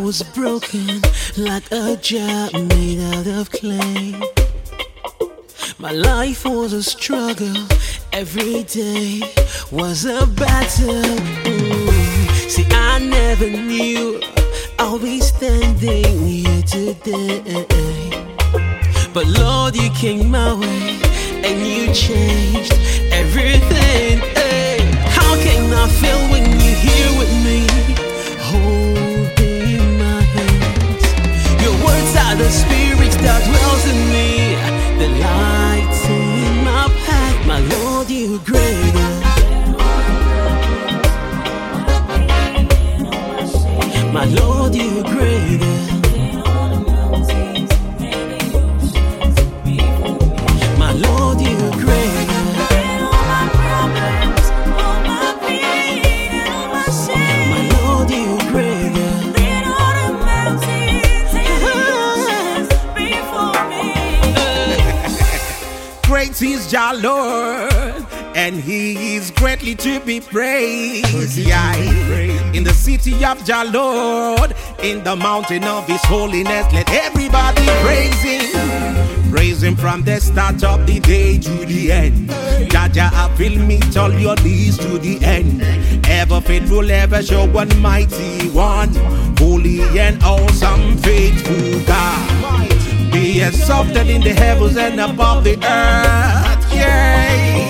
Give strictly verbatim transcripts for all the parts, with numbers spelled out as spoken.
was broken like a jar made out of clay. My life was a struggle, every day was a battle. Mm. See, I never knew I'll be standing here today. But Lord, you came my way and you changed everything. Hey. How can I feel when you're here with me, holding my hands? Your words are the spirit that dwells in me, the light in my path. My Lord, you're greater. My Lord, you're greater. My Lord, you're greater. My Lord, you're greater. Great is your Lord, and He is greatly to be praised. Yeah. In the city of your Lord, in the mountain of His holiness, let everybody praise Him. Praise Him from the start of the day to the end. Jaja, I will meet all your needs to the end. Ever faithful, ever sure, one mighty one, holy and awesome, faithful God. Be exalted in the heavens and above the earth. Yeah.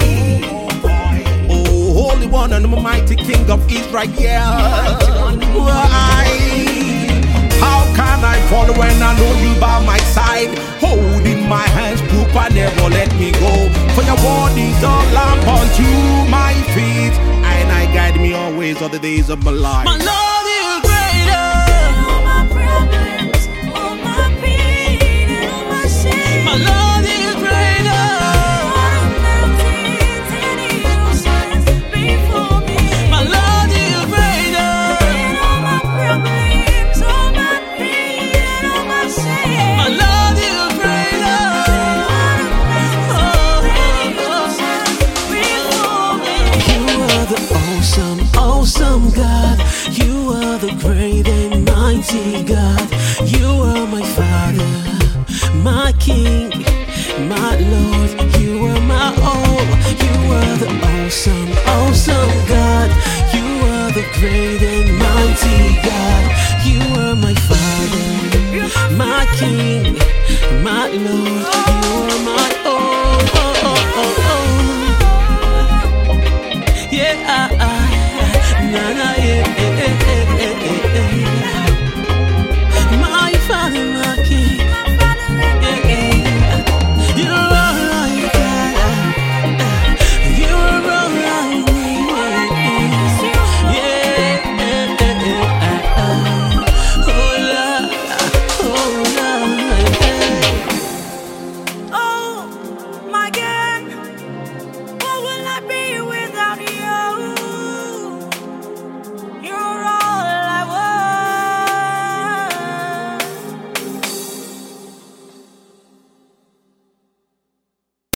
Oh, Holy One and mighty King of Israel. Yeah. Why? How can I follow when I know you by my side? Holding my hands, proof I never let me go. For your word is a lamp unto my feet, and I guide me always all the days of my life. My Lord, you're greater. All my problems, all my pain, and all my shame. My Lord, you're greater. All the mountains and the oceans before me. My Lord, you're greater. And all my problems, all my pain, and all my shame. My Lord, you're greater. All the mountains and the oceans before me. You are the awesome, awesome God. You are the great and mighty God. You are my Father, my King, my Lord. You are my all. You are the awesome, awesome God. You are the great and mighty God. You are my Father, my King, my Lord. You are my all.